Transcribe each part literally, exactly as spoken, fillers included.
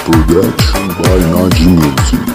Production by Naji Music.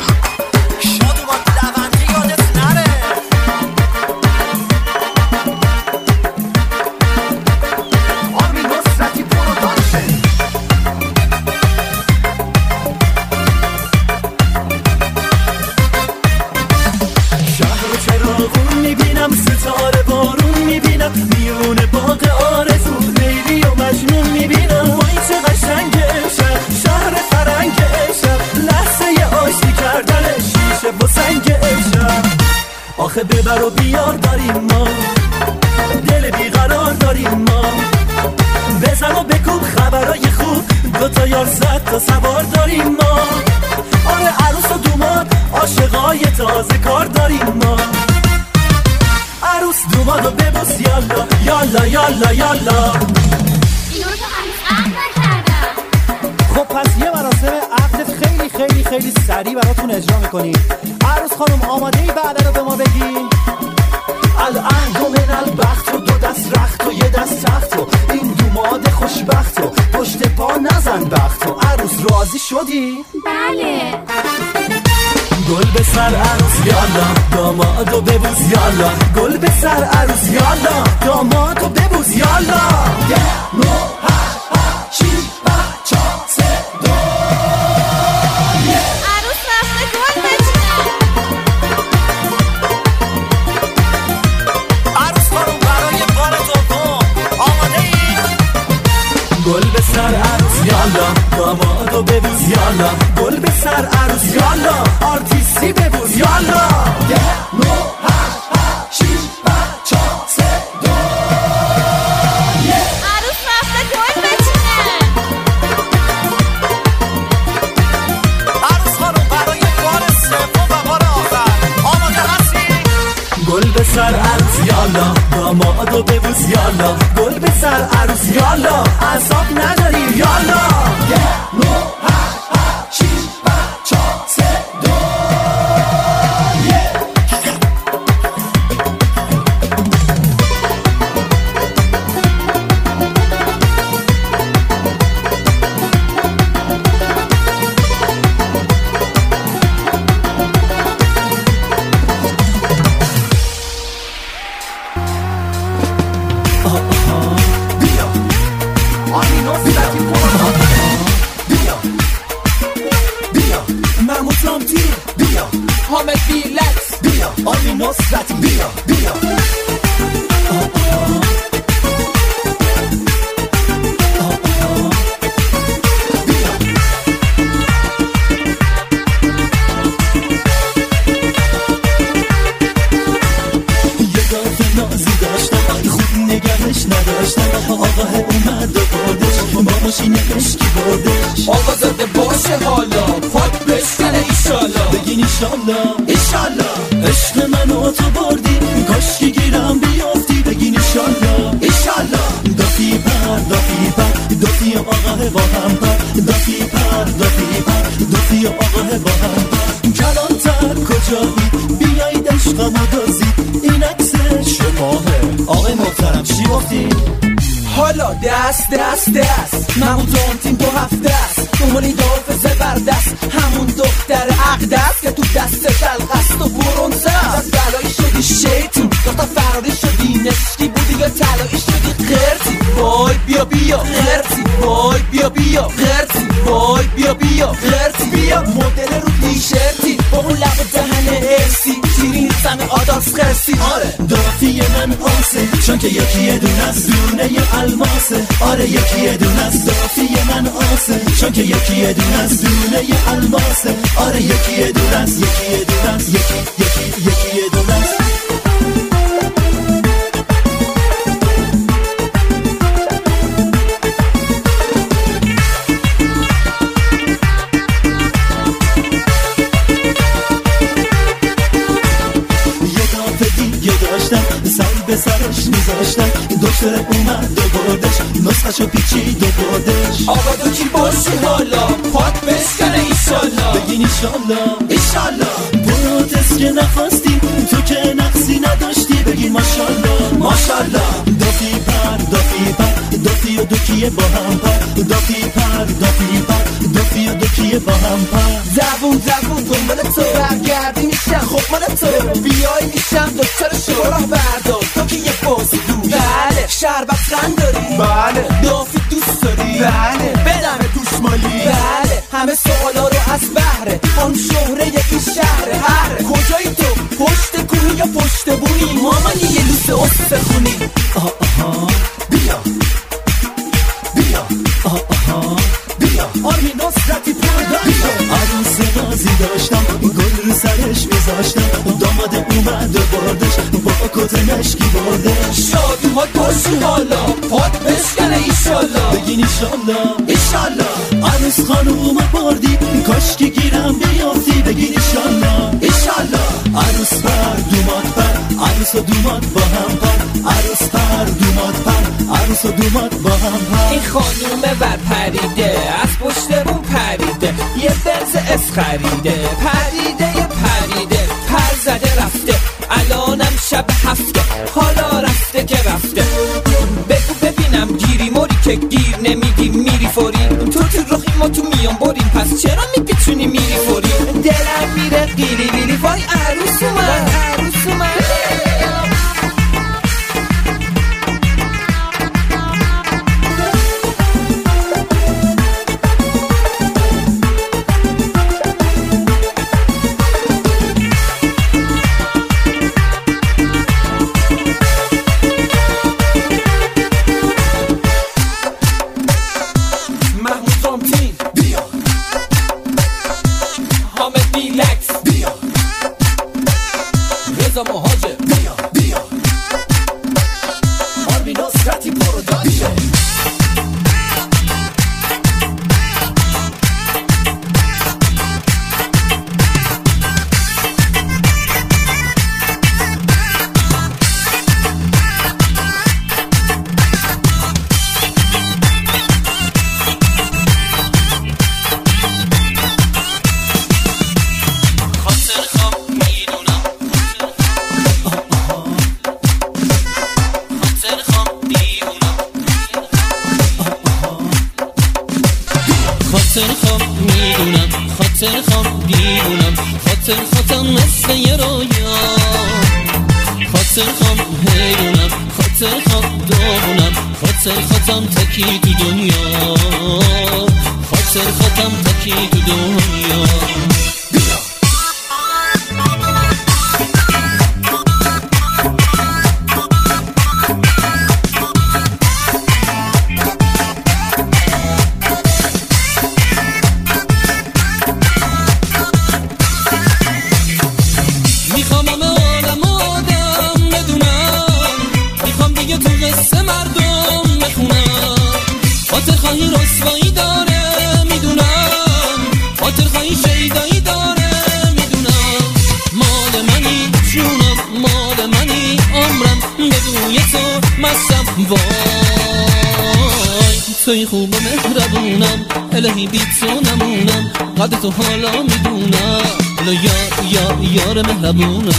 آخه ببر و بیار داریم ما، دل بیقرار داریم ما، بزن و بکوب خبرای خوب، دوتا یار صد تا سوار داریم ما. آره عروس و دوماد عاشقای تازه کار داریم ما. عروس دومادو ببوس یالا یالا یالا یالا. اینو تو هنوز عقد نکردم. خب پس یه مراسم عقد خیلی خیلی خیلی سریع براتون اجرا میکنیم. عروس خانم آماده ای بعد رو به ما بگی؟ الان دو من البخت و دو دست رخت و یه دست تخت و این دوماد خوشبخت و پشت پا نزن بخت و عروس راضی شدی؟ بله. گل به سر عروس یالا دامادو ببوس یالا. گل به سر عروس یالا دامادو ببوس یالا. یه نو هشت هشت شیش پنج چهار سه دو. عروس رفته گل بچینه. عروس خانم برای بار دوم آماده ای؟ گل به سر عروس یالا دامادو ببوس یالا. گل به سر عروس یالا آرتیستی ببوس یالا. یه نو هشت هشت شیش پنج چهار سه دو. عروس رفته گل بچینه. عروس خانم برای بار سوم و بار آخر آماده هستی؟ گل به سر عروس یالا دامادو ببوس یالا. گل به سر عروس یالا اعصاب نداری یالا. یه نو هشت هشت شیش پنج چهار سه دو. حامد بیلکس بیا آمی نصرتی بیا بیا. یه دافت نازی داشتم خوب نگهش نداشتم. آقا اومد و بردش با ماشین عشقی بردش. آقا زده باشه حالا پاک بشکنه ایشالا. بگین ایشالا ایشالا. عشق منو تو بردی کاشکی گیرم بیافتی. بگین ایشالا ایشالا. دافی پر دافی پر دافی آقا با هم پر. دافی پر دافی پر دافی آقا با هم پر. کلانتر کجایی بیایید عشقمو دازید. این عکس شماهه آقای محترم چی گفتی؟ حالا دست دست دست محمود تیم تو هفت دست دومانی داف زبردست همون دختر عقدست که تو دست دلقست و برونزه از بلایی شدی شیطون داختا فراری شدی نشکی بودی یا تلایی شدی خرسی. وای بیا بیا خرسی. وای بیا بیا خرسی. وای بیا بیا خرسی. بیا مدل رو تیشرتی با اون لب و دهن ارسی تیرین زمه آدارس خرسی. آره دافی من آسه چون که یکی یه دون از دونه ی الماسه. آره یکی یه دون از دافی من آسه چون که یکی یه دون از دونه ی الماسه. آره یکی یه دون از یکی یه دون از یکی یکی یکی یه دون از. سر به سرش میذاشتن دکتر اومد و بردش نسخشو پیچید و بردش. آقا تو کی باشی حالا پاک بشکنه ایشالا. بگین ایشالا ایشالا. بودت که نخواستی تو که نقصی نداشتی. بگین ماشالله ماشالله. دافی پر دافی پر دافی و دوکیه با هم پر. دافی پر دافی پر دافی و دوکیه یکی با هم پر زبون زبون دنبال تو برگردی میشم خب مال تو بیایی میشم دکتر شوراه بردار تو که یه بازی دوش بله شربت رنگ داری بله دافی دوست داری بله بدم گوشمالی بله همه سوالا رو از بهره آن شهره یکی شهره هر کجایی تو پشت کوهی یا پشت بونی مامانی یه لوس استخونی آه آها بیا بیا آه آها بیا آرمین نصرتی پرداشت عروس غازی داشتم گل رو سرش میذاشتم داماد اومد و بردش با کت مشکی بردش شادی ها گوشی حالا پاد بشکنه ایشالله بگین ایشالله ایشالله عروس خانوم بردی کاشکی گیرم بیافتی بگین ایشالله ایشالله عروس پر دومات پر عروس و دومات با هم پر عروس پر دومات پر عروس و دومات با هم پر این خانوم بر پریده از پشت بون پریده یه برز اس خریده پریده یه پریده پر زده رفته الانم شب هفته حالا رفته که رفته بگو ببینم گیری موری که گیر نمیدی میری فوری تو تو رخی ما تو میان بریم پس چرا میپیچونی میری فوری دلم میره قیلی بیلی وای عروس اومد عروس اومد تکی تو دنیا خاطر خودم تکی تو دنیا میخوام همه عالم آدم بدونم میخوام دیگه تو قصه مردم بخونم خاطر خواهی رسوایی داره میدونم خاطر خواهی شیدایی داره میدونم مال منی جونم مال منی عمرم بدون تو مستم وای توی خوب و مهربونم الهی بی تو نمونم قدر تو حالا میدونم الا یار یار یار مهربونم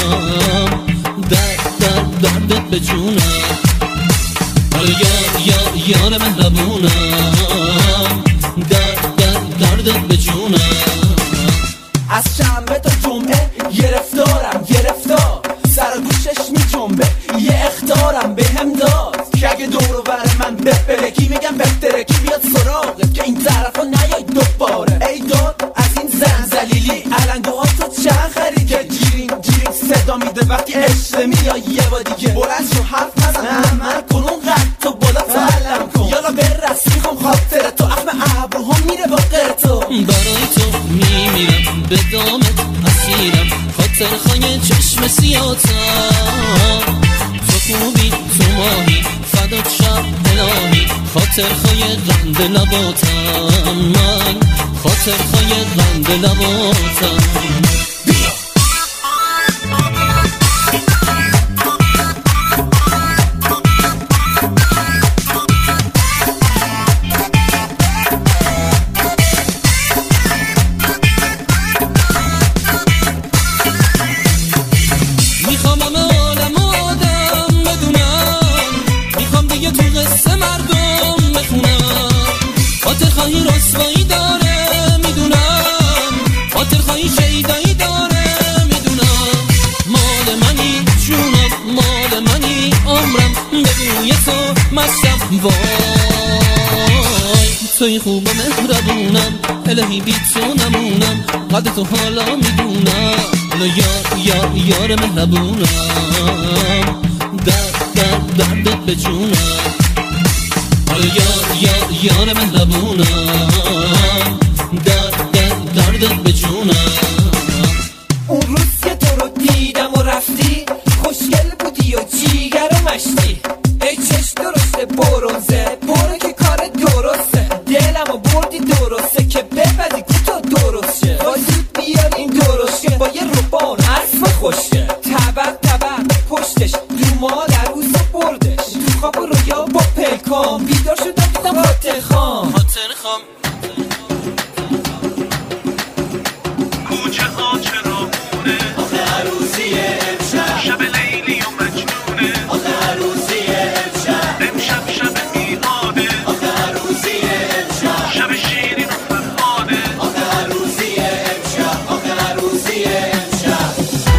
درد درد دردت به جونم الا یار یار یار مهربونم درد درد دردت به جونم از شنبه تا جمعه گرفتارم گرفتار سر گوشش می جنبه یه اخطارم به هم داد که اگه دورو بر من بپلکی میگم بهترکی بیاد سراغت که این طرفا نیای دوباره ای داد از این زن زلیلی علنگوها تو چند خرید که جیرین جیرین صدا میده وقتی عشق میای یه با دیگه بلند شو حرف نزن من کنون قد تو بالا تعلم کن یالا برس میخوام خاطر تو اخم ابروها میره با غیر تو برای تو میمیرم به دامت اسیرم خاطر خواهی چشم سیاتم تو خوبی تو ماهی فدات شب الهی خاطر خواهی غند لباتم من خاطر خواهی غند لباتم خاطر خواهی رسوایی داره توی خوب و مهربونم، الهی بی تو نمونم، قدر تو حالا میدونم، حالا یار یار یار مهربونم، درد درد دردت به جونم، حالا یار یار یار مهربونم، درد درد دردت به جونم. اون روز که تو رو دیدم و رفتی، خوشگل بودی و جیگر و مشتی، ای چشم درسته برونزه، برو که کار درسته، دلم و بردی درسته که بپدی که تو درست شه، با زود بیار این درست شه، با یه روبان اسب خوشه، طبق طبق پشتش رو مادر روز بردش، تو خواب و رویا با پلکام بیدار شدم دیدم خاطر خام خاطر خام کوچه ها چراغونه، آخه عروسیه امشب، شب لیلی و مجنونه، آخه عروسیه امشب، امشب شب میلاده، آخه عروسیه امشب، شب شیرین و فرهاده، آخه عروسیه امشب، آخه عروسیه امشب.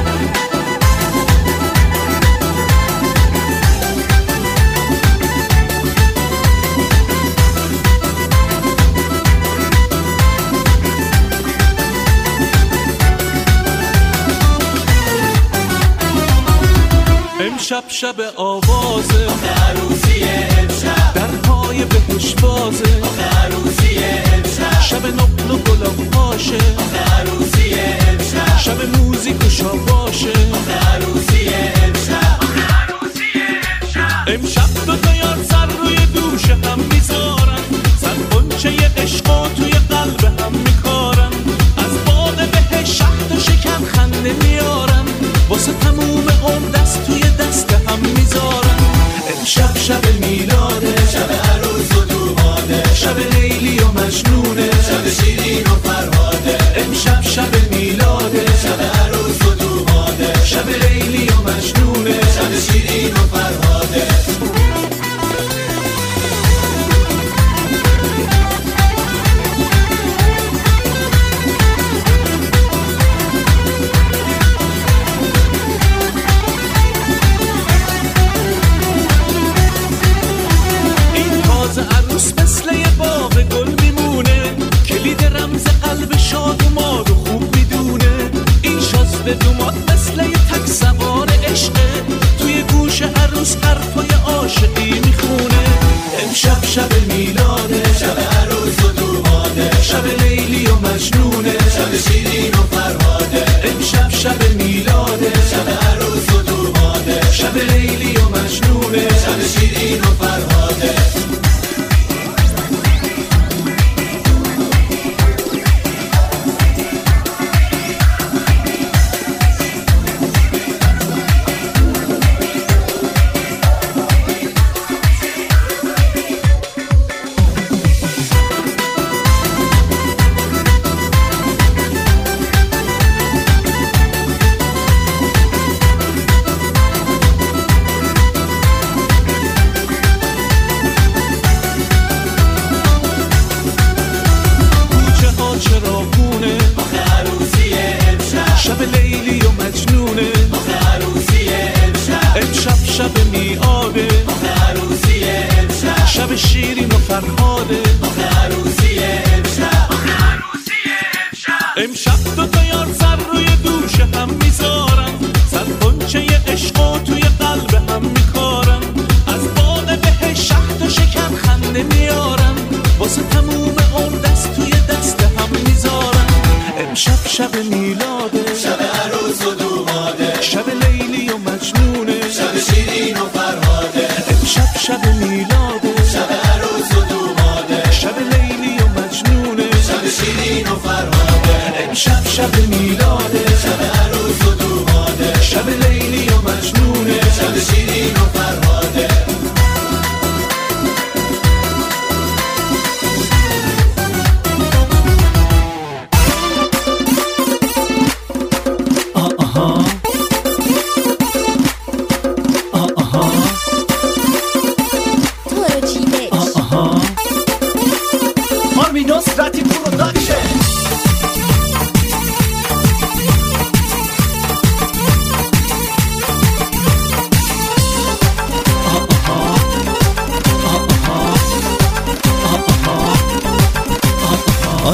امشب شب آوازه، آخه عروسیه امشب، درهای بهش بازه، آخه عروسیه امشب، شب نقل و گلاب پاشه، آخه عروسیه امشب، شب موزیک و شاباشه، آخه عروسیه امشب، آخه عروسیه امشب. امشب دو تا یار سر روی دوش هم میذارن، سر قنچه عشق و توی قلب هم میکارن، از باغ بهش شهد و شکر خنده میارن، واسه تموم عمر دست توی دست هم میذارن. امشب شب میلاده، شب عروس و دوماده، شب لیلی و مجنونه، شب شیرین و فرهاده، امشب شب میلاده، شب عروس و دوماده، شب لیلی و مجنونه، شب شیرین و فرهاده. این تازه عروس مثل یه باغ گل میمونه، کلید رمز قلب شاد و ماد و خوب میدونه، این شازده دوماد مثل یه تک سوار عشقه، توی گوش عروس حرفای عاشقی میخونه. امشب شب میلاده، شب عروس و دوماده، شب لیلی و مجنونه، شب شیرین و فرهاده، امشب شب میلاده، شب عروس و دوماده، شب لیلی و مجنونه، شب شیرین و فرهاده. کوچه ها چراغونه، آخه عروسیه امشب، شب لیلی و مجنونه، آخه عروسیه امشب، امشب شب میاده، آخه عروسیه امشب، شب شیرین و فرهاده، آخه عروسیه امشب، آخه عروسیه امشب. امشب دو تا یار سر روی دوش هم میذارن، سر قنچه عشق و توی قلب هم میکارن، از باغ بهش شهد و شکر خنده میارن، واسه تموم عمر دست توی دست هم میذارن. امشب شب میلاده، شب عروس و دوماده، شب لیلی و مجنونه، شب شیرین و فرهاده، امشب شب میلاده، شب عروس و دوماده، شب لیلی و مجنونه، شب شیرین و فرهاده، امشب شب میلاده، شب عروس و دوماده، شب لیلی و مجنونه، شب شیرین و فرهاده. تو رو چیدش آرمین نصرتی پروداکشن.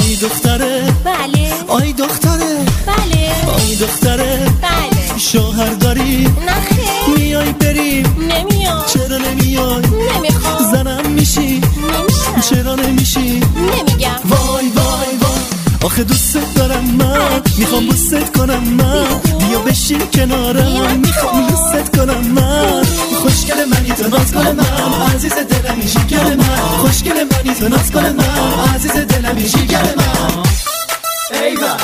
آی دختره بله آی دختره بله آی دختره بله شوهر داری نخیر میای بریم نمیام چرا نمیای نمیخوام زنم میشی نمیشم چرا نمیشی نمیگم وای وای وای آخه دوست دارم من میخوام بوست کنم من بیا بشین کنارم میخوام بوست کنم من خوشگل منی تو ناز کن من عزیز دلم شکر من خوشگل منی تو ناز کن من عزیز دلم شکر من ایوان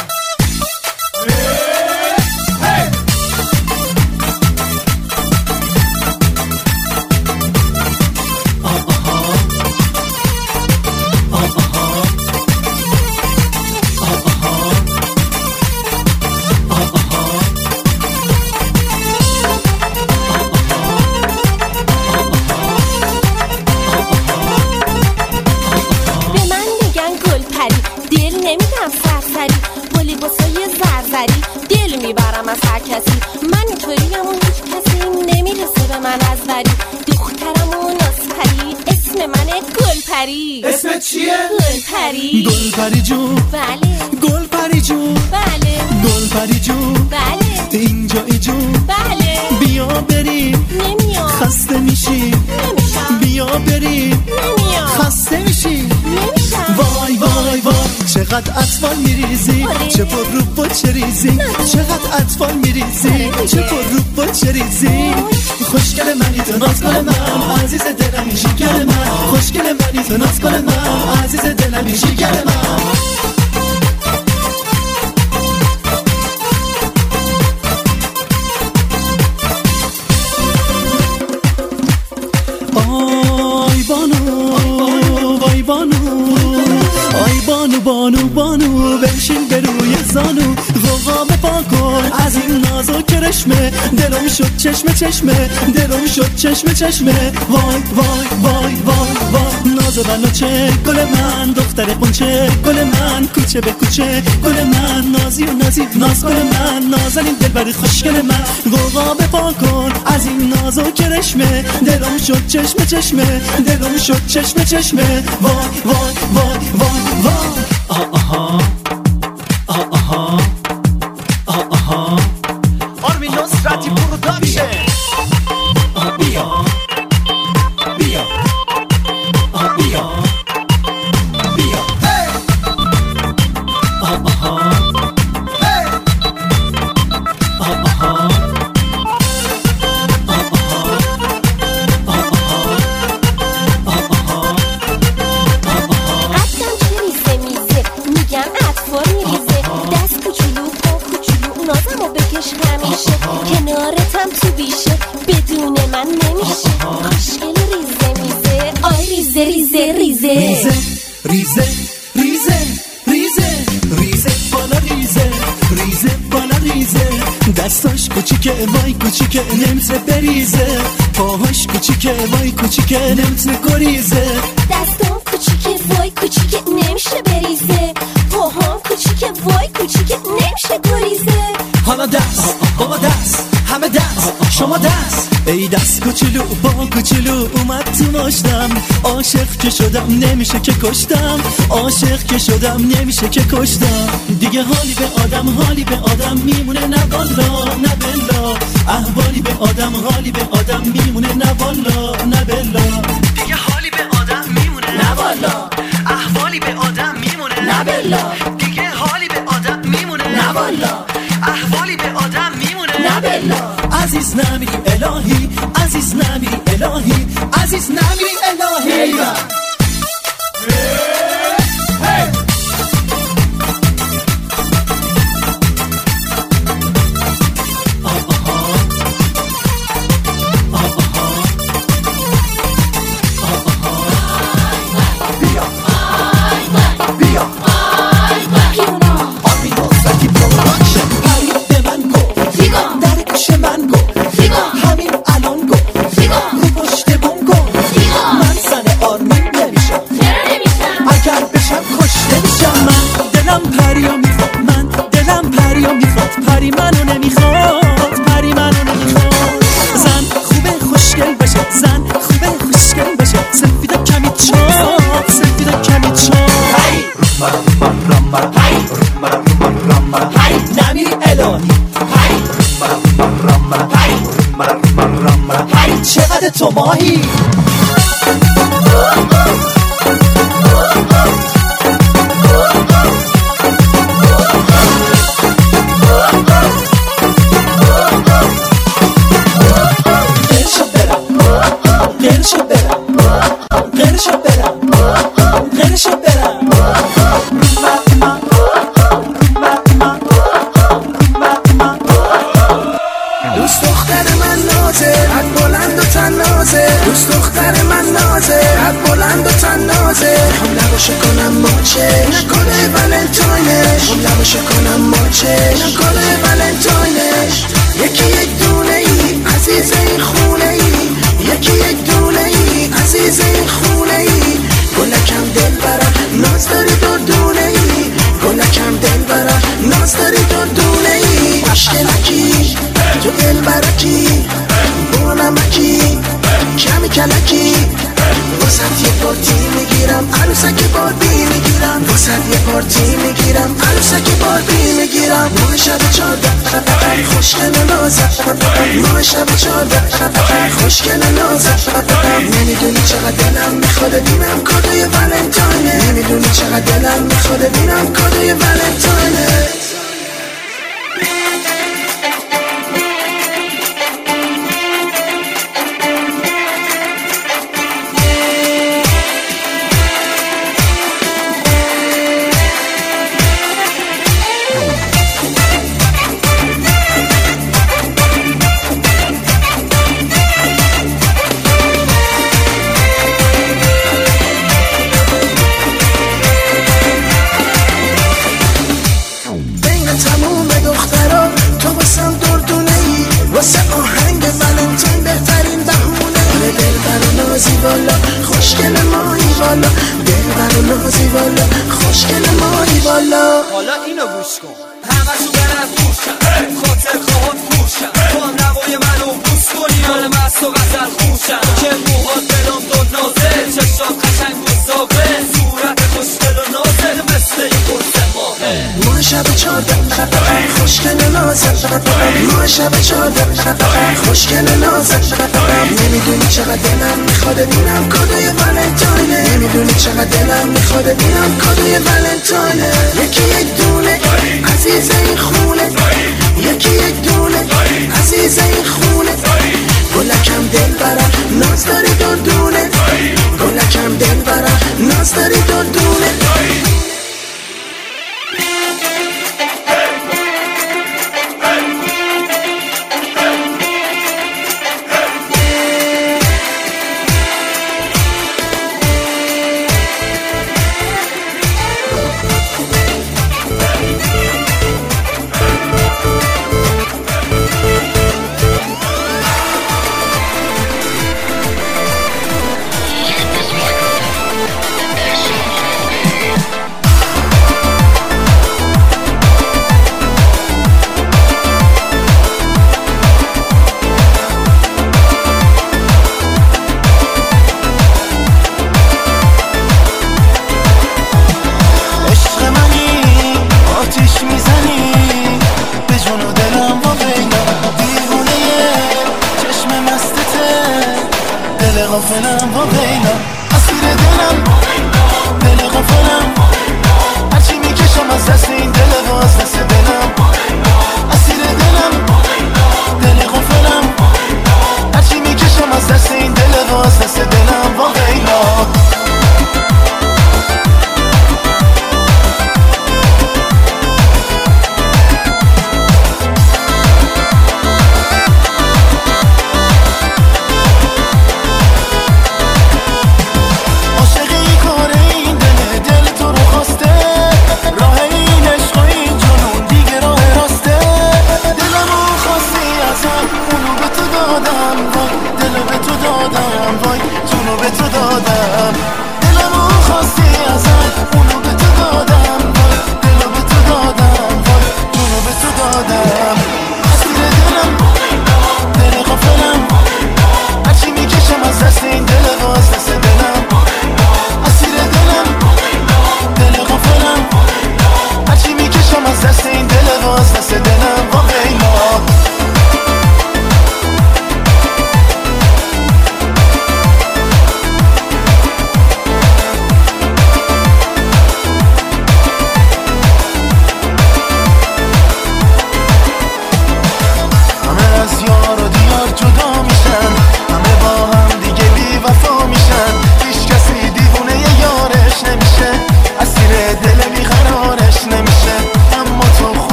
میبرم از هر کسی من اینطوریم و هیچ کسی نمیرسه به من از وری دخترم و نازپری اسم منه گلپری اسمت چیه؟ گلپری گلپری جون بله گلپری جون بله گلپری جون بله اینجایی جون بله بیا بریم نمیام خسته میشی نمیشم بیا بریم نمیام خسته میشی نمیشم وای وای وای چقدر اطفال میریزی آره. چه پر رو با چه ریزی چقدر اطفال میریزی چه پر رو با چه ریزی خوشگل منی تو ناز کن من عزیز دلم شکر من خوشگل منی تو ناز کن من عزیز دلم شکر من آی بانو وای بانو آی بانو بانو بانو بنشین به روی زانو غوغا بپا کن از این ناز و کرشمه دلم شد چشمه چشمه دلم شد چشمه چشمه وای وای وای وای وای ناز و بناچه گل من دختر قنچه گل من کوچه به کوچه گل من نازی و نازی ناز گل من نازنین دلبر خوشگل من غوغا بپا کن از این ناز و کرشمه دلم شد چشمه چشمه دلم شد چشمه چشمه وای وای وای وای وای آه آها آه آها آه آها آرمین نصرتی پروداکشن بیا بیا آه بیا بیا آه آها آه آها کنارتم تو بیشه بدون من نمیشه خوشگل ریزه میزه آی ریزه ریزه ریزه ریزه ریزه ریزه ریزه ریزه بالا ریزه ریزه بالا ریزه دستاش کوچیکه وای کوچیکه نمیتونه بریزه پاهاش کوچیکه وای کوچیکه نمیتونه گریزه دستام کوچیکه وای کوچیکه نمیشه بریزه پاهام کوچیکه وای کوچیکه نمیشه گریزه حالا دست بابا دست همه دست شما دست ای دست کوچولو با کوچولو اومد تو ماشتم عاشق که شدم نمیشه که کشتم عاشق که شدم نمیشه که کشتم دیگه حالی به آدم حالی به آدم میمونه نه والا نه بلا احوالی به آدم حالی به آدم میمونه نه والا نه بلا دیگه حالی به آدم میمونه نه والا احوالی به آدم میمونه نه بلا دیگه حالی به آدم میمونه نه والا احوالی به آدم میمونه نه بلا عزیز نمیری الهی عزیز نمیری الهی عزیز نمیری الهی سفید کمی چاپ سفید کمی چاپ رامبا رامبا رامبا رامبا نمیری الهی رامبا رامبا رامبا رامبا رامبا چقدر تو ماهی خوشگل نازت نمیدونی چقدر دلم میخواد ببینم کادوی ولنتاینه نمیدونی چقدر دلم میخواد ببینم کادوی ولنتاینه حالا اینو گوش کن همه شو برن خوشم خاطر خواهد خوشم تو هم نوای منو بوس کنی حال مست و غزل خوشم که موهات دلم داد نازل چشات قشنگ گستاقه صورت خوشگل و نازل مثل یه قرص ماهه ما شب چارده خوشگل نازل ما شب چارده خوشگل نازل نمیدونی چقدر دلم میخواد ببینم کادوی ولنتاینه نمیدونی چقدر دلم میخواد ببینم کادوی ولنتاینه یکی یک دونه عزیز این خونه یکی یک دونه عزیز این خونه گلکم دل برم ناز داری دردونه گلکم دل برم ناز داری دردونه غافلم با بینا اسیر دلم دل غافلم هرچی میکشم از دست این دل و از دست دلم اسیر دلم دل غافلم هرچی میکشم از دست این دل و از دست دلم با بینا راه اینش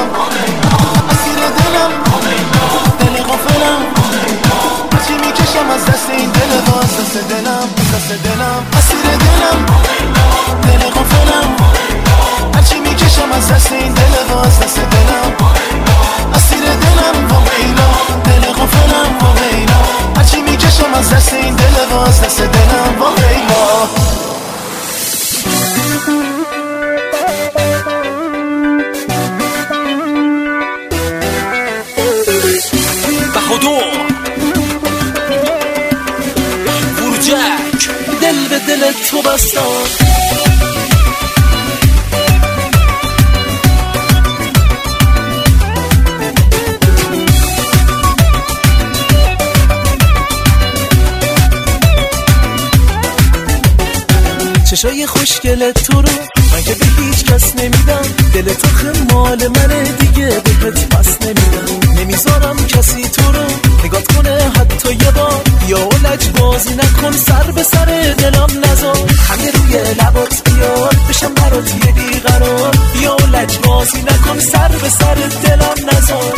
دلم اسیر دلم دل غافلم هرچی میکشم از دست این دل و از دست دلم از دست دلم اسیر دلم دل غافلم هرچی میکشم از دست این دل و از دست دلم اسیر دلم و ویلا دل غافلم و ویلا هرچی میکشم از دست این دل و از دست دلم و ویلا فروجک دل به دل تو بستان چشای خوشگل تو رو من که به هیچ کس نمیدم دل تو خمال منه دیگه بهت پس نمیدم نمیذارم کسی تو رو نگات کنه حتی یه بار یا لج بازی نکن سر به سر دلم نذار همه روی لبات بیار بشم برات یه بیقرار یا لج بازی نکن سر به سر دلم نذار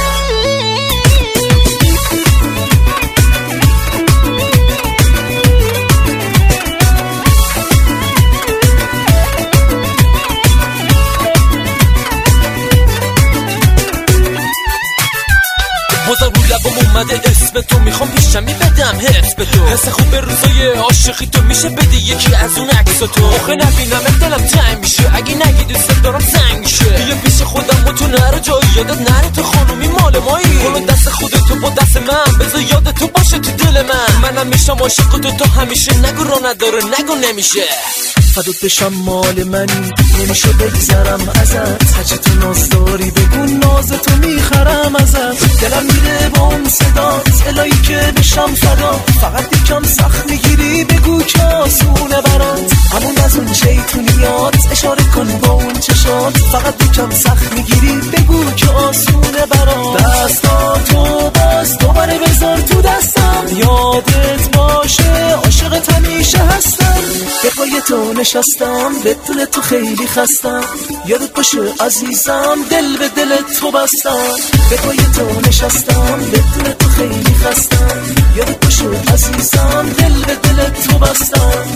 بازم رو لبم اومده اسم تو میخوام پیشمی بدم حس به تو حس خوب به روزای عاشقی تو میشه بدی یکی از اون عکس تو آخه نبینم دلم تنگ میشه اگه نگی دوست دارم سنگ میشه یه پیش خودم با تو نره جایی یادت نره تو خانومی مال مایی کنو دست خودتو با دست من بذار یاد تو باشه تو دل من منم میشم عاشق تو تو همیشه نگو رو نداره نگو نمیشه فدات بشم مال منی نمیشه بگذرم ازت هرچی تو ناز داری بگو ناز تو میخرم ازت دلم میره با اون صدات الهی که بشم فدا فقط یکم سخت میگیری بگو که آسونه برات همون از اون شیطونیات اشاره کن با اون چشات فقط یکم سخت میگیری بگو که آسونه برات دستاتو باز دوباره بذار تو دستم یادت باشه عاشقت همیشه هستم به پای تو نشستم بدون تو خیلی خستم یادت باشه عزیزم دل به دل تو بستم به پای تو نشستم بدون تو خیلی خستم یادت باشه عزیزم دل به دل تو بستم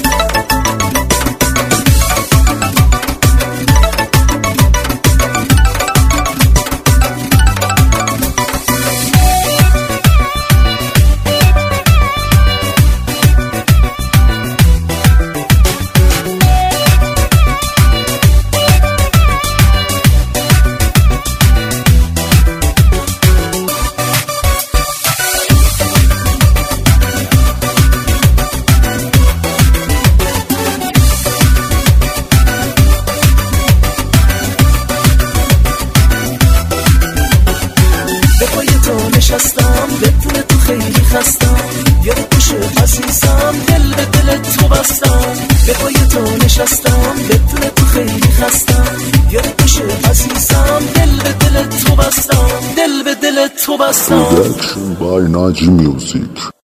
نشستم بدون تو خیلی خستم یادت باشه عزیزم دل به دل تو بستم به پای تو نشستم بدون تو خیلی خستم یادت باشه عزیزم دل به دل تو بستم دل به دل تو بستم Production by Naji Music.